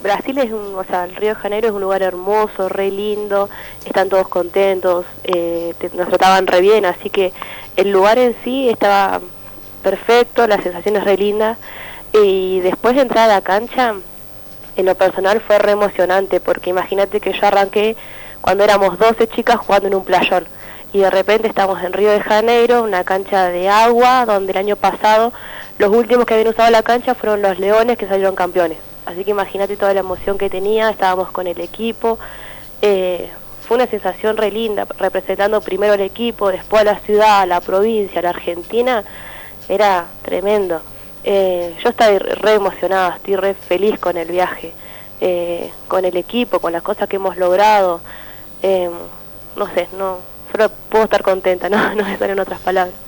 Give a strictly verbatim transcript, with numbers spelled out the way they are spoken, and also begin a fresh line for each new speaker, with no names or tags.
Brasil es un, o sea, el Río de Janeiro es un lugar hermoso, re lindo, están todos contentos, eh, te, nos trataban re bien, así que el lugar en sí estaba perfecto, la sensación es re linda, y después de entrar a la cancha, en lo personal fue re emocionante, porque imagínate que yo arranqué cuando éramos doce chicas jugando en un playón, y de repente estamos en Río de Janeiro, una cancha de agua, donde el año pasado los últimos que habían usado la cancha fueron los Leones, que salieron campeones. Así que imagínate toda la emoción que tenía, estábamos con el equipo, eh, fue una sensación re linda, representando primero al equipo, después a la ciudad, a la provincia, a la Argentina, era tremendo. Eh, yo estoy re emocionada, estoy re feliz con el viaje, eh, con el equipo, con las cosas que hemos logrado, eh, no sé, no, solo puedo estar contenta, no, no me salen otras palabras.